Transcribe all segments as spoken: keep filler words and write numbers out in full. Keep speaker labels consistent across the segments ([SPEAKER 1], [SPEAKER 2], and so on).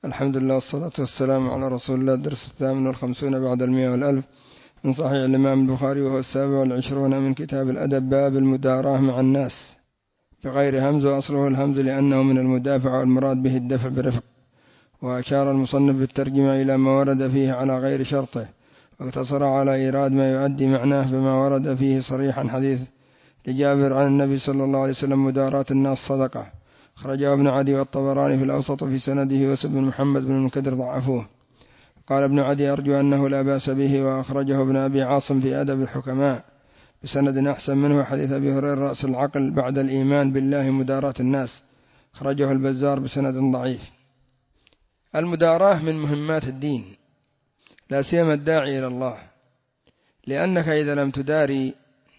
[SPEAKER 1] الحمد لله والصلاة والسلام على رسول الله. الدرس الثامن والخمسون بعد المئة والألف من صحيح الإمام البخاري، وهو السابع والعشرون من كتاب الأدب. باب المداراة مع الناس بغير همز، وأصله الهمز لأنه من المدافع والمراد به الدفع برفق. وأشار المصنف بالترجمة إلى ما ورد فيه على غير شرطه، واقتصر على إيراد ما يؤدي معناه بما ورد فيه صريحا. حديث لجابر عن النبي صلى الله عليه وسلم: مداراة الناس صدقة. خرجه ابن عدي والطبراني في الأوسط في سنده، وسب بن محمد بن المنكدر ضعفوه. قال ابن عدي: أرجو أنه لا بأس به. وأخرجه ابن أبي عاصم في أدب الحكماء بسند أحسن منه، حديث أبي هريرة: رأس العقل بعد الإيمان بالله مداراة الناس. خرجه البزار بسند ضعيف. المداراة من مهمات الدين، لا سيما الداعي إلى الله، لأنك إذا لم تداري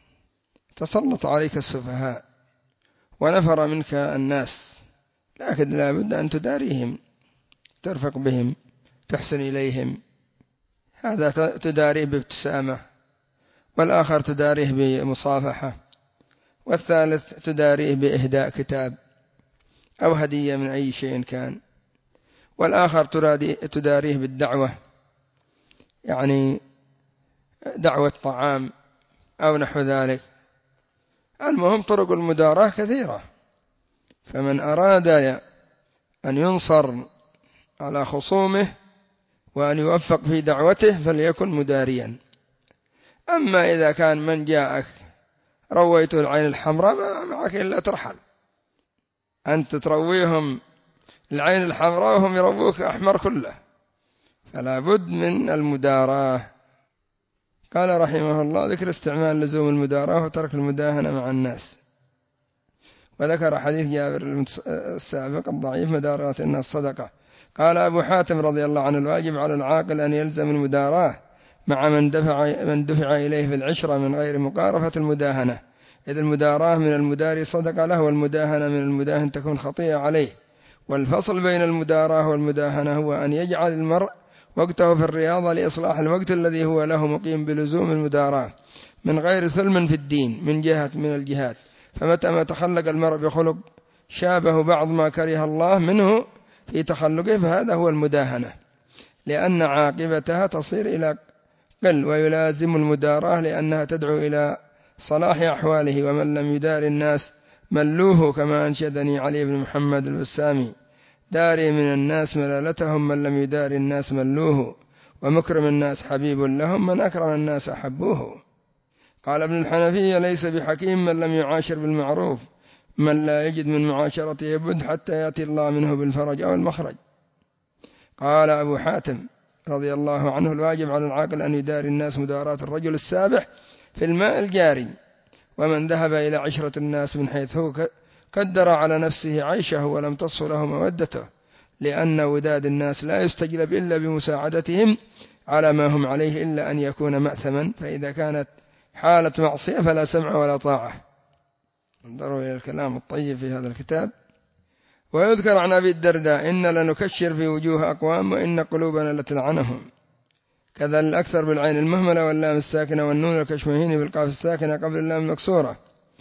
[SPEAKER 1] تسلط عليك السفهاء ونفر منك الناس، لكن لا بد أن تداريهم، ترفق بهم، تحسن إليهم. هذا تداريه بابتسامة، والآخر تداريه بمصافحة، والثالث تداريه بإهداء كتاب أو هدية من أي شيء كان، والآخر تداريه بالدعوة، يعني دعوة طعام أو نحو ذلك. المهم طرق المداراة كثيرة، فمن أراد أن ينصر على خصومه وأن يوفق في دعوته فليكن مداريا. أما إذا كان من جاءك رويته العين الحمراء، ما معك إلا ترحل، أنت ترويهم العين الحمراء وهم يرووك أحمر كله، فلا بد من المداراة. قال رحمه الله: ذكر استعمال لزوم المداراة وترك المداهنة مع الناس. وذكر حديث جابر السابق الضعيف: مداراة الناس صدقة. قال أبو حاتم رضي الله عنه: الواجب على العاقل أن يلزم المداراة مع من دفع, من دفع إليه في العشرة من غير مقارفة المداهنة، إذ المداراة من المداري صدقة له، والمداهنة من المداهن تكون خطيئة عليه. والفصل بين المداراة والمداهنة هو أن يجعل المرء وقته في الرياضة لإصلاح الوقت الذي هو له مقيم بلزوم المداراة من غير ثلم في الدين من جهة من الجهات. فمتى ما تخلق المرء بخلق شابه بعض ما كره الله منه في تخلقه، فهذا هو المداهنة، لأن عاقبتها تصير إلى قل. ويلازم المداراة لأنها تدعو إلى صلاح أحواله. ومن لم يدار الناس ملوه، كما أنشدني علي بن محمد البسامي: داري من الناس ملالتهم، من لم يدار الناس ملوه، ومكرم الناس حبيب لهم، من أكرم الناس أحبوه. قال ابن الحنفية: ليس بحكيم من لم يعاشر بالمعروف، من لا يجد من معاشرته بد حتى يأتي الله منه بالفرج أو المخرج. قال أبو حاتم رضي الله عنه: الواجب على العاقل أن يداري الناس مداراة الرجل السابح في الماء الجاري، ومن ذهب إلى عشرة الناس من حيث هو قدر على نفسه عيشه ولم تصل له مودته، لأن وداد الناس لا يستجلب إلا بمساعدتهم على ما هم عليه، إلا أن يكون مأثما، فإذا كانت حالة معصية فلا سمع ولا طاعة. انظروا إلى الكلام الطيب في هذا الكتاب. ويذكر عن أبي الدرداء: إن لنكشر في وجوه أقوام وإن قلوبنا لتلعنهم. كذا الأكثر بالعين المهملة واللام الساكنة والنون الكشمهين بالقاف الساكنة قبل اللام المكسورة،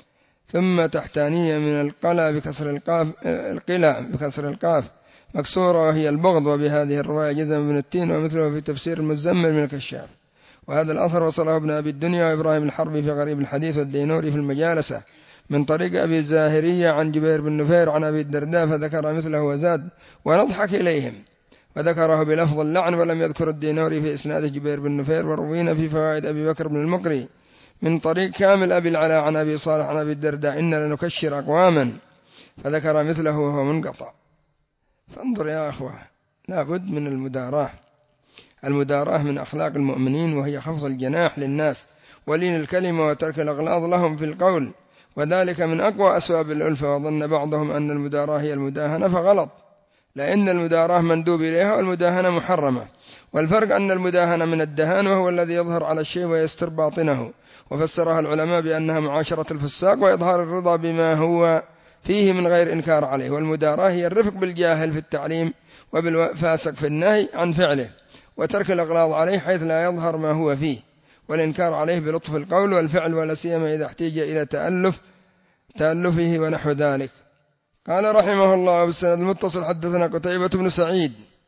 [SPEAKER 1] ثم تحتانية من القلا بكسر القاف القلا بكسر القاف مكسورة وهي البغض. وبهذه الرواية جزم بن التين ومثله في تفسير المزمل من الكشاف. وهذا الأثر وصله ابن أبي الدنيا وإبراهيم الحربي في غريب الحديث والدينوري في المجالسة من طريق أبي الزاهرية عن جبير بن نفير عن أبي الدرداء، فذكر مثله وزاد: ونضحك إليهم، وذكره بلفظ اللعن، ولم يذكر الدينوري في إسناد جبير بن نفير. وروينا في فوائد أبي بكر بن المقري من طريق كامل أبي العلاء عن أبي صالح عن أبي الدرداء: إن لنكشر أقواما، فذكر مثله وهو منقطع. فانظر يا أخوة، لا بد من المداراة. المداراة من أخلاق المؤمنين، وهي خفض الجناح للناس ولين الكلمة وترك الأغلاظ لهم في القول، وذلك من أقوى أسباب الألفة. وظن بعضهم أن المداراة هي المداهنة، فغلط، لأن المداراة مندوب إليها والمداهنة محرمة. والفرق أن المداهنة من الدهان، وهو الذي يظهر على الشيء ويستر باطنه، وفسرها العلماء بأنها معاشرة الفساق وإظهار الرضا بما هو فيه من غير إنكار عليه. والمداراة هي الرفق بالجاهل في التعليم وبالفاسق في النهي عن فعله، وترك الإغلاظ عليه حيث لا يظهر ما هو فيه، والإنكار عليه بلطف القول والفعل، ولا سيما إذا احتاج إلى تألف تألفه ونحو ذلك. قال رحمه الله: بالسند المتصل حدثنا قتيبة بن سعيد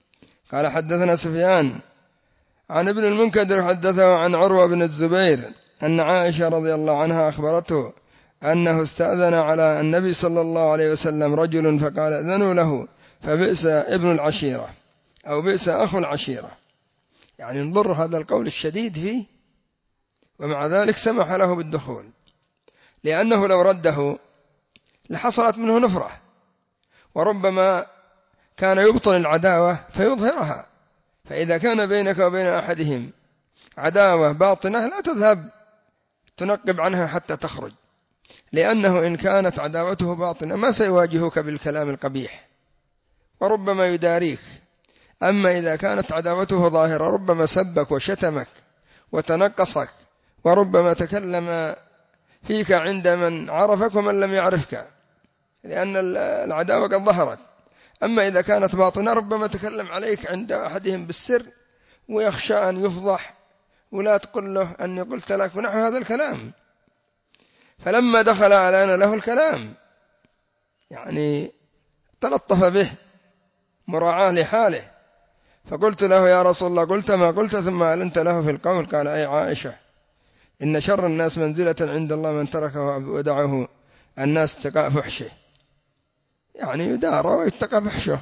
[SPEAKER 1] قال حدثنا سفيان عن ابن المنكدر حدثه عن عروة بن الزبير أن عائشة رضي الله عنها أخبرته أنه استأذن على النبي صلى الله عليه وسلم رجل فقال أذنوا له فبئس ابن العشيرة أو بئس أخو العشيرة، يعني انظر هذا القول الشديد فيه، ومع ذلك سمح له بالدخول، لأنه لو رده لحصلت منه نفرة، وربما كان يبطل العداوة فيظهرها. فإذا كان بينك وبين أحدهم عداوة باطنة لا تذهب تنقب عنها حتى تخرج، لأنه إن كانت عداوته باطنة ما سيواجهك بالكلام القبيح وربما يداريك. أما إذا كانت عداوته ظاهرة ربما سبك وشتمك وتنقصك، وربما تكلم فيك عند من عرفك ومن لم يعرفك، لأن العداوة قد ظهرت. أما إذا كانت باطنة ربما تكلم عليك عند أحدهم بالسر ويخشى أن يفضح ولا تقول له أني قلت لك ونحو هذا الكلام. فلما دخل ألان له الكلام، يعني تلطف به مراعاة لحاله، فقلت له يا رسول الله قلت ما قلت ثم ألنت له في القول. قال أي عائشة إن شر الناس منزلة عند الله من تركه ودعه الناس اتقاء فحشه، يعني يدار ويتقى فحشه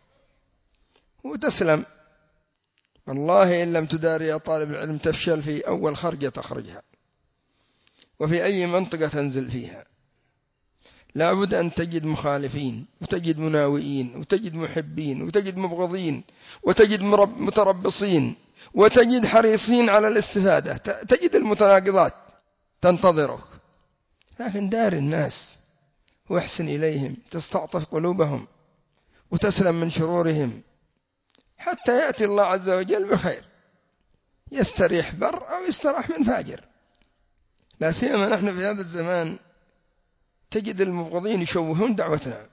[SPEAKER 1] وتسلم. والله إن لم تداري يا طالب العلم تفشل في أول خرجة تخرجها، وفي أي منطقة تنزل فيها لا بد أن تجد مخالفين، وتجد مناوئين، وتجد محبين، وتجد مبغضين، وتجد متربصين، وتجد حريصين على الاستفادة، تجد المتناقضات تنتظرك. لكن دار الناس واحسن إليهم، تستعطف قلوبهم وتسلم من شرورهم حتى يأتي الله عز وجل بخير، يستريح بر أو يستراح من فاجر. لا سيما نحن في هذا الزمان تجد المبغضين يشوهون دعوتنا.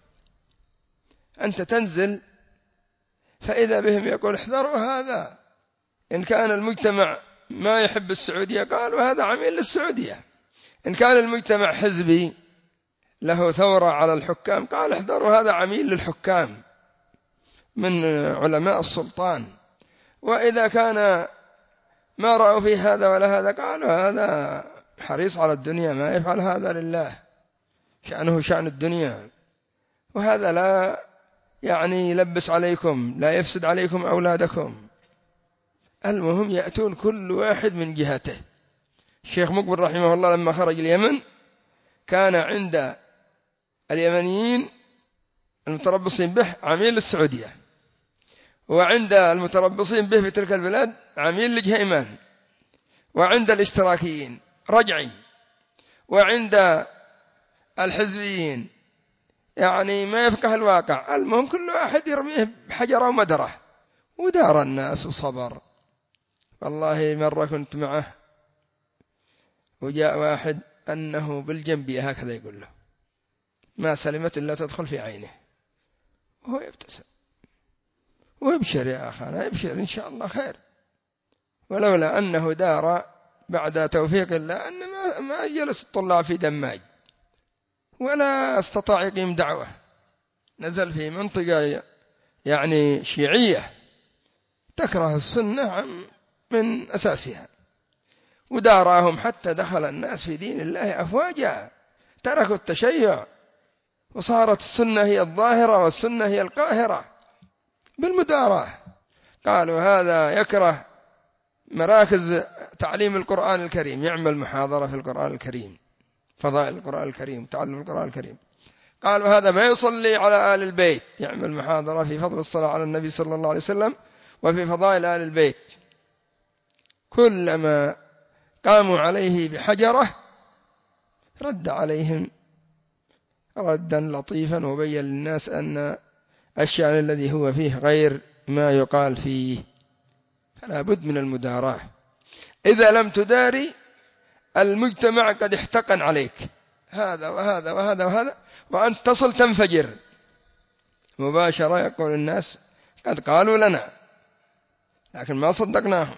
[SPEAKER 1] أنت تنزل فإذا بهم يقول احذروا هذا، إن كان المجتمع ما يحب السعودية قالوا هذا عميل للسعودية، إن كان المجتمع حزبي له ثورة على الحكام قال احذروا هذا عميل للحكام من علماء السلطان، وإذا كان ما رأوا في هذا ولا هذا قالوا هذا حريص على الدنيا ما يفعل هذا لله، شأنه شأن الدنيا، وهذا لا يعني يلبس عليكم، لا يفسد عليكم أولادكم. المهم يأتون كل واحد من جهته. الشيخ مقبل رحمه الله لما خرج اليمن كان عند اليمنيين المتربصين به عميل للسعودية، وعند المتربصين به في تلك البلاد عميل لجهيمان، وعند الاشتراكيين رجعي، وعند الحزبيين يعني ما يفقه الواقع. المهم كل واحد يرميه بحجره ومدره، ودار الناس وصبر. والله مرة كنت معه وجاء واحد أنه بالجنبية هكذا يقول له ما سلمت إلا تدخل في عينه، وهو يبتسم ويبشر يا أخانا يبشر إن شاء الله خير، ولولا أنه دار بعد توفيق الله أن ما جلس الطلاب في دماج ولا استطاع يقيم دعوة، نزل في منطقة يعني شيعية تكره السنة من أساسها، وداراهم حتى دخل الناس في دين الله أفواجا، تركوا التشيع وصارت السنة هي الظاهرة والسنة هي القاهرة بالمداراة. قالوا هذا يكره مراكز تعليم القرآن الكريم، يعمل محاضرة في القرآن الكريم، فضائل القرآن الكريم، تعلم القرآن الكريم. قالوا هذا ما يصلي على آل البيت، يعمل محاضرة في فضل الصلاة على النبي صلى الله عليه وسلم وفي فضائل آل البيت. كلما قاموا عليه بحجرة رد عليهم ردا لطيفا وبين للناس أن الشأن الذي هو فيه غير ما يقال فيه، فلا بد من المداراة. إذا لم تداري المجتمع قد احتقن عليك هذا وهذا وهذا وهذا، وأنت تصل تنفجر مباشرة، يقول الناس قد قالوا لنا لكن ما صدقناهم.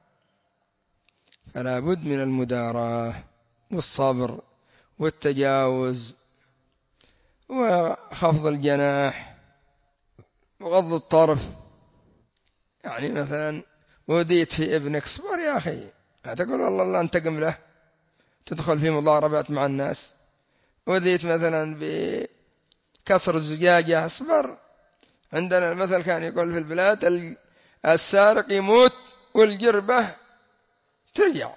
[SPEAKER 1] فلا بد من المداراة والصبر والتجاوز وخفض الجناح وغض الطرف يعني مثلا وديت في ابنك، اصبر يا أخي، لا تقول والله الله انتقم له تدخل في مضاربات مع الناس. وديت مثلا بكسر الزجاجة، اصبر. عندنا المثل كان يقول في البلاد السارق يموت والجربة ترجع،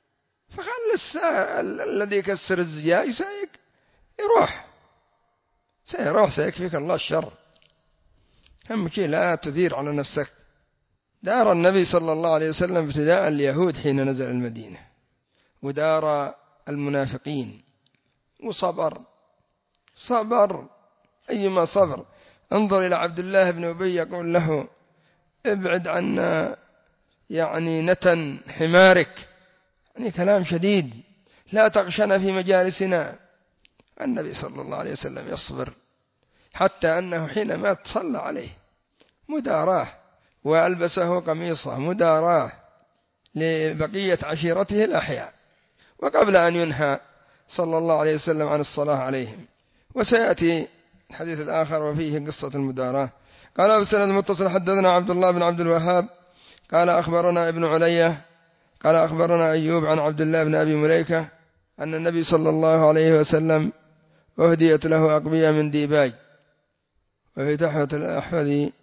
[SPEAKER 1] فخل الذي يكسر الزجاج سيك يروح سيروح سيكفيك الله الشر. أهم شيء لا تثير على نفسك. دار النبي صلى الله عليه وسلم ابتداء اليهود حين نزل المدينة، ودار المنافقين، وصبر صبر أيما صبر. انظر إلى عبد الله بن أبي يقول له ابعد عنا يعني نتن حمارك، يعني كلام شديد، لا تغشنا في مجالسنا. النبي صلى الله عليه وسلم يصبر، حتى أنه حينما تصلى عليه مداراة، وألبسه قميصه مداراة لبقية عشيرته الأحياء، وقبل أن ينهى صلى الله عليه وسلم عن الصلاة عليهم. وسيأتي الحديث الآخر وفيه قصة المداراة. قال بسند متصل حدثنا عبد الله بن عبد الوهاب قال أخبرنا ابن علية قال أخبرنا أيوب عن عبد الله بن أبي مليكة أن النبي صلى الله عليه وسلم أهديت له أقبية من ديباج. وفي تحفة الأحفظ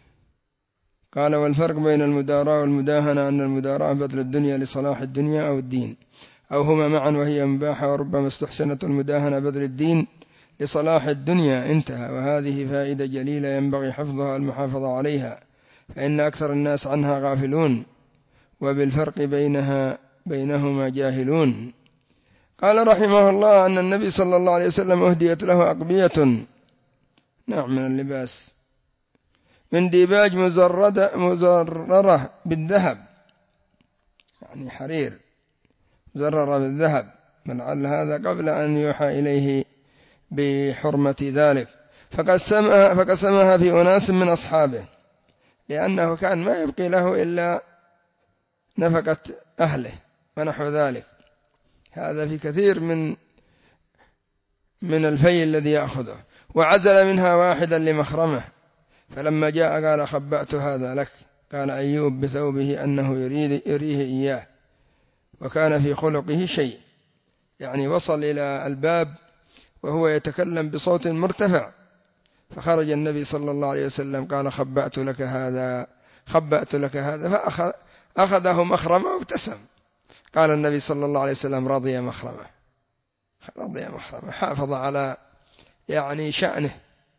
[SPEAKER 1] قال والفرق بين المداراة والمداهنة أن المداراة بذل الدنيا لصلاح الدنيا أو الدين، أو هما معا وهي مباحة، وربما استحسنت المداهنة بذل الدين لصلاح الدنيا. انتهى. وهذه فائدة جليلة ينبغي حفظها المحافظة عليها، فإن أكثر الناس عنها غافلون، وبالفرق بينها بينهما جاهلون. قال رحمه الله أن النبي صلى الله عليه وسلم أهديت له أقبية، نعم من اللباس، من ديباج مزردة مزررة بالذهب، يعني حرير مزررة بالذهب، لعل هذا قبل أن يوحى إليه بحرمة ذلك. فقسمها, فقسمها في أناس من أصحابه، لأنه كان ما يبقي له إلا نفقة أهله ونحو ذلك. هذا في كثير من من الفي الذي يأخذه. وعزل منها واحدا لمخرمه، فلما جاء قال خبأت هذا لك. قال أيوب بثوبه أنه يريد يريه إياه، وكان في خلقه شيء، يعني وصل إلى الباب وهو يتكلم بصوت مرتفع، فخرج النبي صلى الله عليه وسلم قال خبأت لك هذا خبأت لك هذا فأخذه مخرمه وابتسم. قال النبي صلى الله عليه وسلم رضي مخرمه رضي مخرمه حافظ على يعني شأنه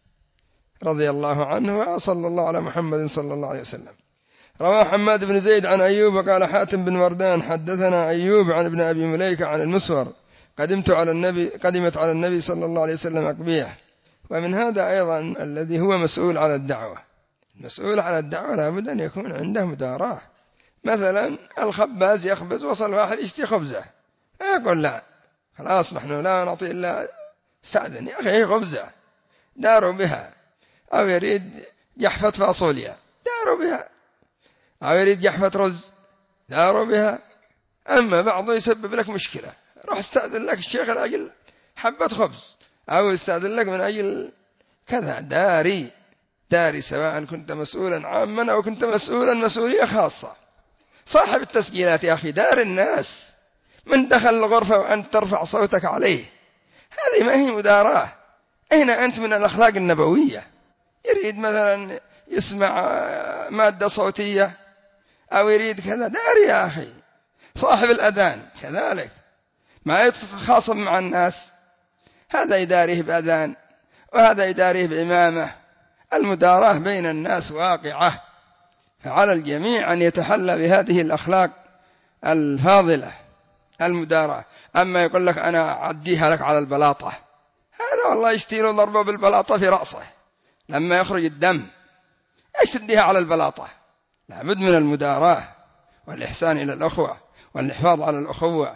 [SPEAKER 1] رضي الله عنه، وصلى الله على محمد صلى الله عليه وسلم. رواه حماد بن زيد عن أيوب قال حاتم بن وردان حدثنا أيوب عن ابن أبي مليكة عن المسور قدمت على النبي قدمت على النبي صلى الله عليه وسلم أقبية. ومن هذا أيضا الذي هو مسؤول على الدعوة، المسؤول على الدعوة لابد أن يكون عنده مداراة. مثلا الخباز يخبز، وصل واحد يشتي خبزة، يقول لا خلاص نحن لا نعطي إلا استأذن يا أخي خبزة داروا بها، أو يريد جحفة فاصوليا داروا بها، أو يريد جحفة رز داروا بها. أما بعضه يسبب لك مشكلة، روح استأذن لك الشيخ لأجل حبة خبز، أو استأذن لك من أجل كذا. داري داري سواء كنت مسؤولا عاما أو كنت مسؤولا مسؤولية خاصة. صاحب التسجيلات يا أخي دار الناس، من دخل الغرفة وأنت ترفع صوتك عليه، هذه ما هي مداراة. أين أنت من الأخلاق النبوية؟ يريد مثلا يسمع مادة صوتية أو يريد كذا، داري يا أخي. صاحب الأذان كذلك ما يتخاصم مع الناس، هذا يداريه بأذان وهذا يداريه بإمامة. المداراة بين الناس واقعة، فعلى الجميع أن يتحلى بهذه الأخلاق الفاضلة المداراة. أما يقول لك أنا أعديها لك على البلاطة، هذا والله يشتيله ضربة بالبلاطة في رأسه لما يخرج الدم، ايش تديها على البلاطة؟ لابد من المداراة والإحسان إلى الأخوة والحفاظ على الأخوة،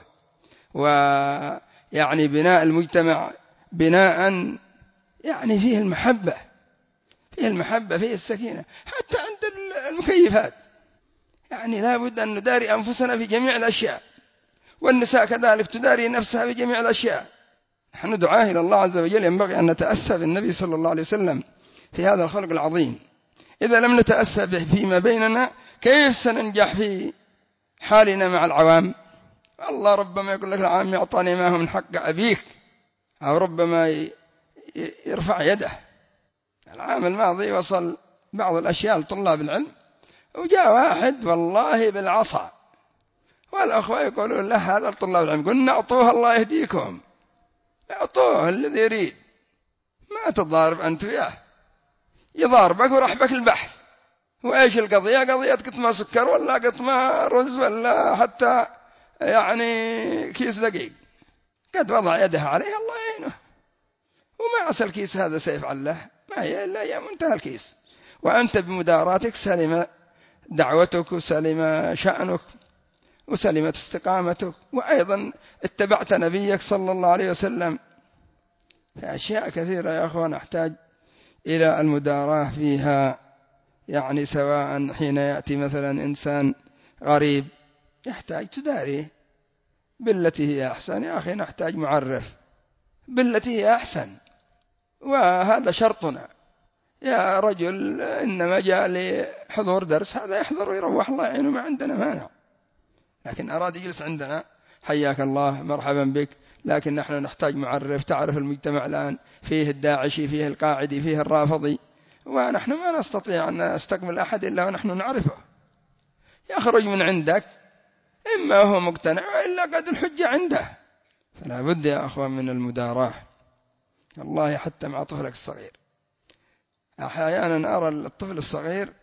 [SPEAKER 1] ويعني بناء المجتمع بناء يعني فيه المحبة فيه المحبة فيه السكينة. حتى عند المكيفات يعني لابد أن نداري أنفسنا في جميع الأشياء، والنساء كذلك تداري نفسها في جميع الأشياء. نحن دعاة إلى الله عز وجل ينبغي أن نتأسى بالنبي صلى الله عليه وسلم في هذا الخلق العظيم. إذا لم نتأسى به فيما بيننا كيف سننجح في حالنا مع العوام؟ الله ربما يقول لك العام يعطاني ما هو من حق أبيك، أو ربما يرفع يده. العام الماضي وصل بعض الأشياء لطلاب العلم، وجاء واحد والله بالعصا، والأخوة يقولون له هذا لطلاب العلم، قلنا أعطوه الله يهديكم، أعطوه الذي يريد، ما تضارب أنت وياه، يضاربك ورحبك البحث. وإيش القضية؟ قضية قطمة سكر ولا قطمة رز ولا حتى يعني كيس دقيق، قد وضع يده عليه الله يعينه، وما عسى الكيس هذا سيفعل له، ما هي إلا هي منتهى الكيس، وأنت بمداراتك سلم دعوتك وسلم شأنك وسلمت استقامتك، وأيضا اتبعت نبيك صلى الله عليه وسلم. فأشياء كثيرة يا أخوان نحتاج إلى المداراة فيها، يعني سواء حين يأتي مثلا إنسان غريب يحتاج تداريه بالتي هي أحسن. يا أخي نحتاج معرف بالتي هي أحسن، وهذا شرطنا. يا رجل إنما جاء لحضور درس، هذا يحضر ويروح الله يعينه، ما عندنا مانع، لكن أراد يجلس عندنا حياك الله مرحبا بك، لكن نحن نحتاج معرف. تعرف المجتمع الآن فيه الداعشي، فيه القاعدي، فيه الرافضي، ونحن ما نستطيع أن نستقبل أحد إلا ونحن نعرفه. يخرج من عندك إما هو مقتنع وإلا قد الحجة عنده. فلا بد يا أخوان من المداراة، والله حتى مع طفلك الصغير. أحيانا أرى الطفل الصغير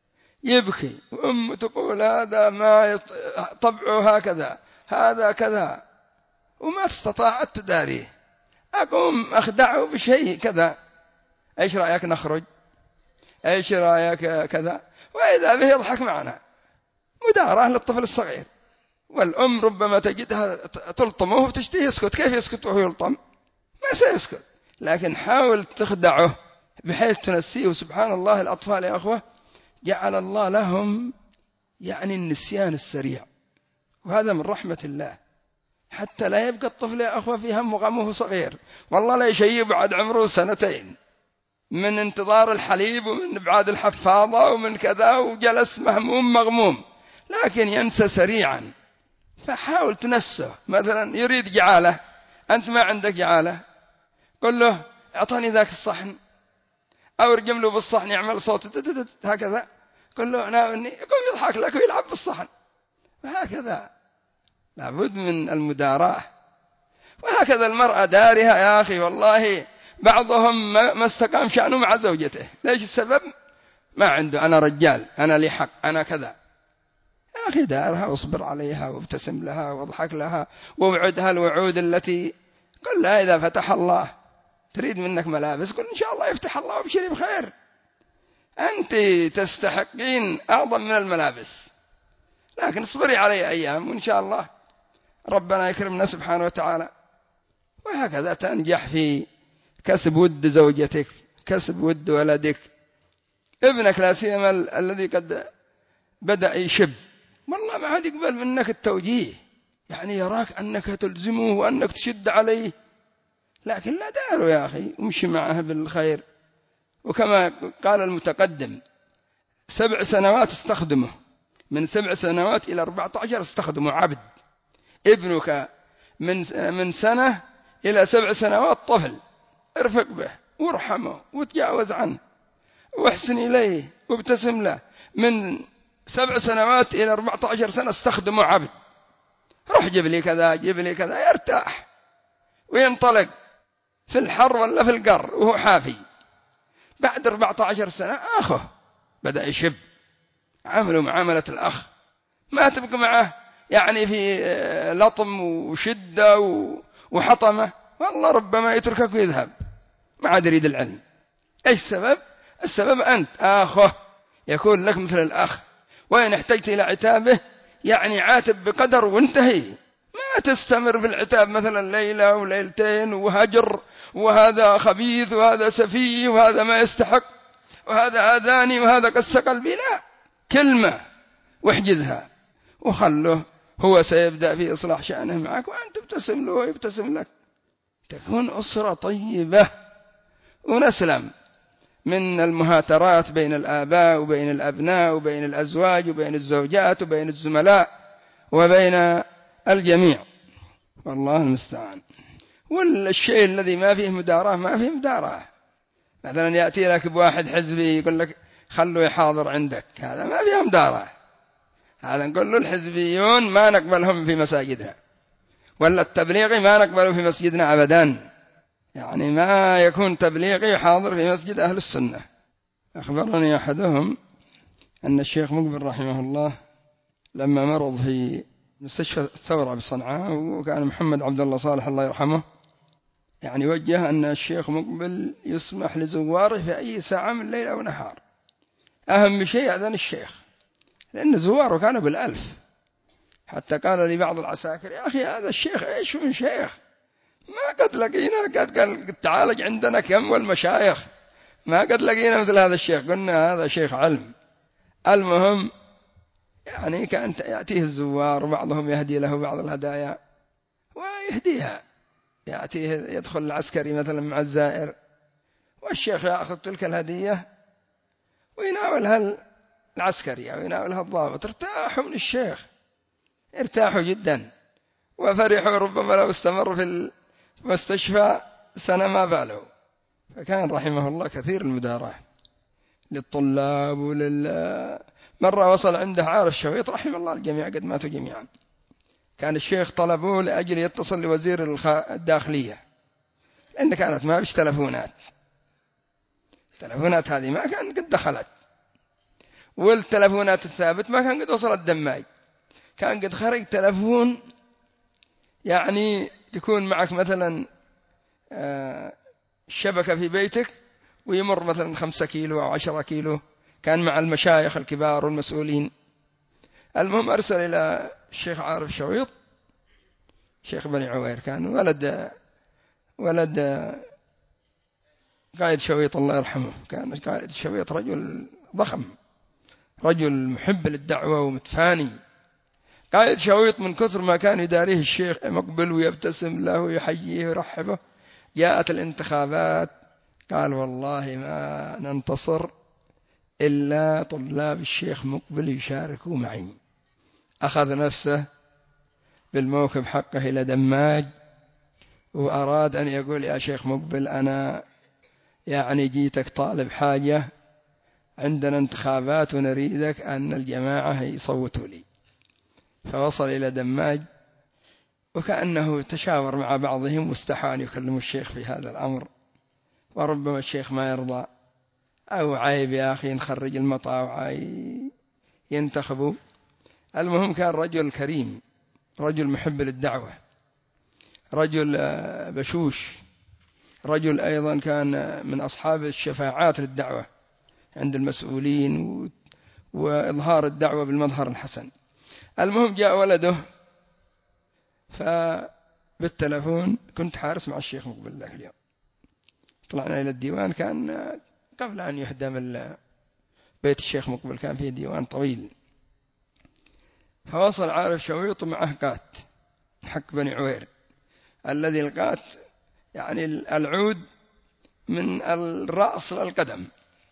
[SPEAKER 1] يبكي وأم تقول هذا ما طبعه هكذا، هذا كذا، وما استطاعت تداريه. أقوم أخدعه بشيء كذا، إيش رأيك نخرج، إيش رأيك كذا، وإذا به يضحك معنا. مداراة للطفل الصغير. والأم ربما تجدها تلطمه وتشتهي يسكت، كيف يسكت وهو يلطم؟ ما سيسكت، لكن حاول تخدعه بحيث تنسيه. سبحان الله الأطفال يا أخوة جعل الله لهم يعني النسيان السريع، وهذا من رحمة الله، حتى لا يبقى الطفل يا أخوة في هم وغمه صغير. والله لا يشيب بعد عمره سنتين من انتظار الحليب ومن إبعاد الحفاضة ومن كذا، وجلس مهموم مغموم، لكن ينسى سريعا. فحاول تنسه. مثلا يريد جعالة، أنت ما عندك جعالة، قل له اعطاني ذاك الصحن، أو ارجم له بالصحن يعمل صوت هكذا، قل له أنا أني، يقوم يضحك لك ويلعب بالصحن. وهكذا لابد من المداراة. وهكذا المرأة دارها يا أخي، والله بعضهم ما استقام شأنه مع زوجته. ليش السبب؟ ما عنده أنا رجال، أنا لي حق، أنا كذا. يا أخي دارها واصبر عليها وابتسم لها واضحك لها ووعدها الوعود التي قل لها إذا فتح الله تريد منك ملابس، قل إن شاء الله يفتح الله وابشري بخير، أنت تستحقين أعظم من الملابس، لكن اصبري علي أيام وإن شاء الله ربنا يكرمنا سبحانه وتعالى. وهكذا تنجح في كسب ود زوجتك، كسب ود ولدك. ابنك لا سيما الذي قد بدأ يشب، والله ما عاد يقبل منك التوجيه، يعني يراك أنك تلزمه وأنك تشد عليه، لكن لا داره يا أخي، امشي معه بالخير. وكما قال المتقدم سبع سنوات استخدمه، من سبع سنوات إلى أربعة عشر استخدمه عبد. ابنك من من سنة إلى سبع سنوات طفل، ارفق به وارحمه وتجاوز عنه واحسن إليه وابتسم له. من سبع سنوات إلى أربعة عشر سنة استخدمه عبد، روح جيب لي كذا جيب لي كذا، يرتاح وينطلق في الحر ولا في القر وهو حافي. بعد أربعة عشر سنة آخه بدأ يشب، عامله معاملة الأخ، ما تبقى معه يعني في لطم وشدة وحطمة، والله ربما يتركك ويذهب، ما عاد يريد العلم. ايش السبب؟ السبب أنت آخه، يكون لك مثل الأخ، وإن احتجت إلى عتابه يعني عاتب بقدر وانتهي، ما تستمر في العتاب مثلا ليلة وليلتين وهجر، وهذا خبيث وهذا سفيه وهذا ما يستحق وهذا آذاني وهذا قس قلبي. لا، كلمة واحجزها وخله هو سيبدأ في إصلاح شأنه معك، وأنت تبتسم له ويبتسم لك، تكون أسرة طيبة ونسلم. من المهاترات بين الآباء وبين الأبناء وبين الأزواج وبين الزوجات وبين الزملاء وبين الجميع، والله المستعان. والشيء الذي ما فيه مداراة ما فيه مداراة. مثلا يأتي لك بواحد حزبي يقول لك خلوا يحاضر عندك، هذا ما فيه مداراة. هذا نقول له الحزبيون ما نقبلهم في مساجدنا، ولا التبليغي ما نقبله في مسجدنا أبدا. يعني ما يكون تبليغي حاضر في مسجد أهل السنة. أخبرني أحدهم أن الشيخ مقبل رحمه الله لما مرض في مستشفى الثورة بصنعاء، وكان محمد عبد الله صالح الله يرحمه يعني وجه أن الشيخ مقبل يسمح لزواره في أي ساعة من الليل أو نهار، أهم شيء أذن الشيخ، لأن زواره كانوا بالألف. حتى قال لي بعض العساكر يا أخي هذا الشيخ إيش من شيخ، ما قد لقينا، قد قال تعالج عندنا كم والمشايخ، ما قد لقينا مثل هذا الشيخ. قلنا هذا شيخ علم. المهم يعني كان يأتيه الزوار وبعضهم يهدي له بعض الهدايا ويهديها، يأتيه يدخل العسكري مثلا مع الزائر والشيخ يأخذ تلك الهدية ويناولها العسكري أو يناولها الضابط. ارتاحوا من الشيخ، ارتاحوا جدا وفرحوا، ربما لو استمر في المستشفى سنة ما بالوا. فكان رحمه الله كثير المداراة للطلاب ولل مرة وصل عنده عارف شويط رحمه الله الجميع قد ماتوا جميعا. كان الشيخ طلبوه لأجل يتصل لوزير الداخلية، لأن كانت ما بيش تلفونات، التلفونات هذه ما كان قد دخلت، والتلفونات الثابت ما كان قد وصلت دماج. كان قد خرج تلفون يعني تكون معك مثلا الشبكة في بيتك ويمر مثلا خمسة كيلو أو عشرة كيلو، كان مع المشايخ الكبار والمسؤولين. المهم أرسل إلى الشيخ عارف شويط شيخ بني عوير، كان ولد ولد قائد شويط الله يرحمه. كان قائد شويط رجل ضخم، رجل محب للدعوة ومتفاني. قائد شويط من كثر ما كان يداريه الشيخ مقبل ويبتسم له ويحييه ويرحبه، جاءت الانتخابات قال والله ما ننتصر إلا طلاب الشيخ مقبل يشاركوا معي. أخذ نفسه بالموكب حقه إلى دماج، وأراد أن يقول يا شيخ مقبل أنا يعني جيتك طالب حاجة، عندنا انتخابات ونريدك أن الجماعة يصوتوا لي. فوصل إلى دماج وكأنه تشاور مع بعضهم واستحى أن يكلموا الشيخ في هذا الأمر، وربما الشيخ ما يرضى، أو عيب يا أخي نخرج المطاوع ينتخبوا. المهم كان رجل كريم، رجل محب للدعوة، رجل بشوش، رجل أيضا كان من أصحاب الشفاعات للدعوة عند المسؤولين وإظهار الدعوة بالمظهر الحسن. المهم جاء ولده فبالتلفون كنت حارس مع الشيخ مقبل ذاك اليوم، طلعنا إلى الديوان، كان قبل أن يهدم بيت الشيخ مقبل كان فيه ديوان طويل. فوصل عارف شويط معه قات حق بني عوير، الذي القات يعني العود من الرأس للقدم.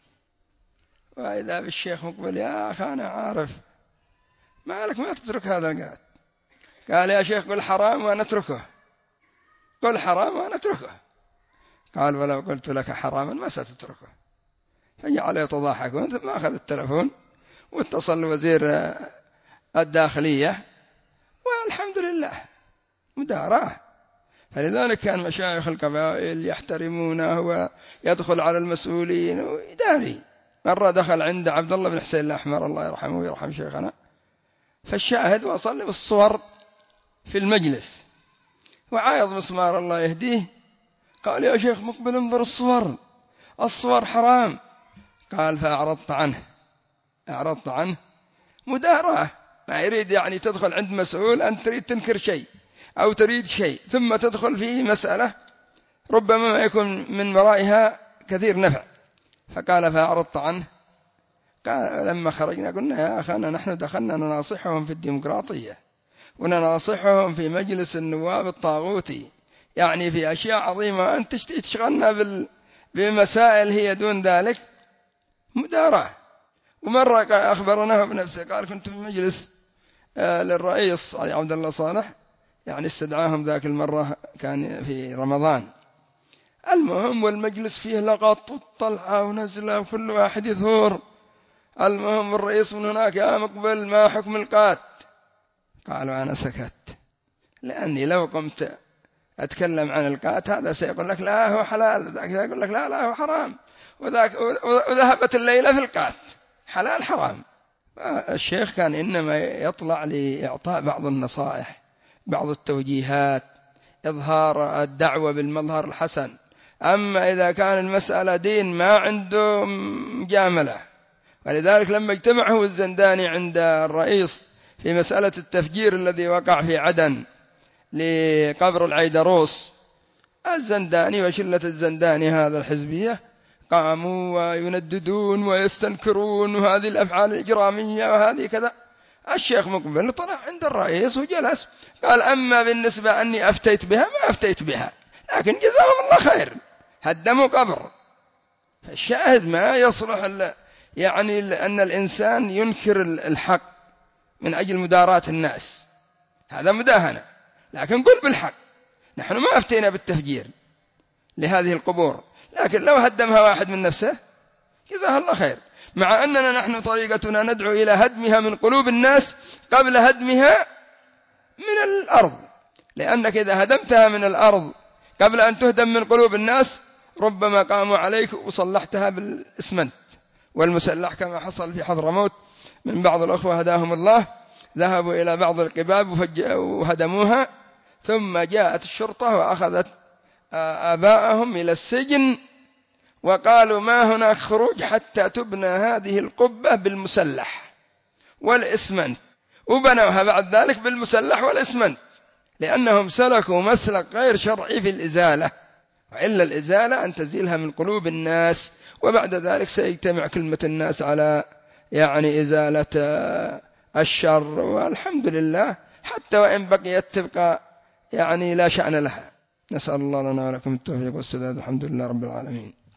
[SPEAKER 1] وإذا بالشيخ مقبل يا أخي أنا عارف ما لك ما تترك هذا القات. قال يا شيخ قل حرام وأنا أتركه، قل حرام وأنا أتركه. قال ولو قلت لك حراما ما ستتركه. فجعل يتضاحك، ما أخذ التلفون واتصل وزير الداخلية، والحمد لله مداراة. فلذلك كان مشايخ القبائل يحترمونه ويدخل على المسؤولين ويداري. مرة دخل عند عبد الله بن حسين الأحمر الله يرحمه ويرحم شيخنا، فالشاهد وصل بالصور في المجلس وعايض مسمار الله يهديه، قال يا شيخ مقبل انظر الصور، الصور حرام. قال فأعرضت عنه، أعرضت عنه مداراة. ما يريد يعني تدخل عند مسؤول أن تريد تنكر شيء أو تريد شيء ثم تدخل في مسألة ربما ما يكون من ورائها كثير نفع. فقال فأعرضت عنه. قال لما خرجنا قلنا يا أخانا نحن دخلنا نناصحهم في الديمقراطية ونناصحهم في مجلس النواب الطاغوتي، يعني في أشياء عظيمة، أنت تشغلنا بمسائل هي دون ذلك مداراة. ومرة أخبرناه بنفسه قال كنت في مجلس للرئيس عبد الله صالح، يعني استدعاهم ذاك المرة كان في رمضان، المهم والمجلس فيه لغط وطلعة ونزلة وكل واحد يثور. المهم الرئيس من هناك: يا مقبل ما حكم القات؟ قالوا أنا سكت، لأني لو قمت أتكلم عن القات هذا سيقول لك لا هو حلال، وذاك سيقول لك لا لا هو حرام، وذاك وذهبت الليلة في القات حلال حرام. الشيخ كان إنما يطلع لإعطاء بعض النصائح، بعض التوجيهات، إظهار الدعوة بالمظهر الحسن. أما إذا كان المسألة دين ما عنده مجاملة. ولذلك لما اجتمع هو الزنداني عند الرئيس في مسألة التفجير الذي وقع في عدن لقبر العيدروس، الزنداني وشلة الزنداني هذا الحزبية قاموا وينددون ويستنكرون وهذه الأفعال الإجرامية وهذه كذا. الشيخ مقبل طلع عند الرئيس وجلس قال: أما بالنسبة أني أفتيت بها ما أفتيت بها، لكن جزاهم الله خير هدموا قبر. فالشاهد ما يصلح يعني أن الإنسان ينكر الحق من أجل مداراة الناس، هذا مداهنة. لكن قل بالحق، نحن ما أفتينا بالتفجير لهذه القبور، لكن لو هدمها واحد من نفسه جزاه الله خير. مع أننا نحن طريقتنا ندعو إلى هدمها من قلوب الناس قبل هدمها من الأرض، لأنك إذا هدمتها من الأرض قبل أن تهدم من قلوب الناس ربما قاموا عليك وصلحتها بالإسمنت والمسلح، كما حصل في حضرموت من بعض الأخوة هداهم الله، ذهبوا إلى بعض القباب وهدموها، ثم جاءت الشرطة وأخذت آباءهم إلى السجن وقالوا ما هناك خروج حتى تبنى هذه القبة بالمسلح والإسمنت، وبنوها بعد ذلك بالمسلح والإسمنت، لأنهم سلكوا مسلك غير شرعي في الإزالة. وإلا الإزالة أن تزيلها من قلوب الناس، وبعد ذلك سيجتمع كلمة الناس على يعني إزالة الشر، والحمد لله حتى وإن بقيت تبقى يعني لا شأن لها. نسأل الله لنا ولكم التوفيق والسداد. الحمد لله رب العالمين.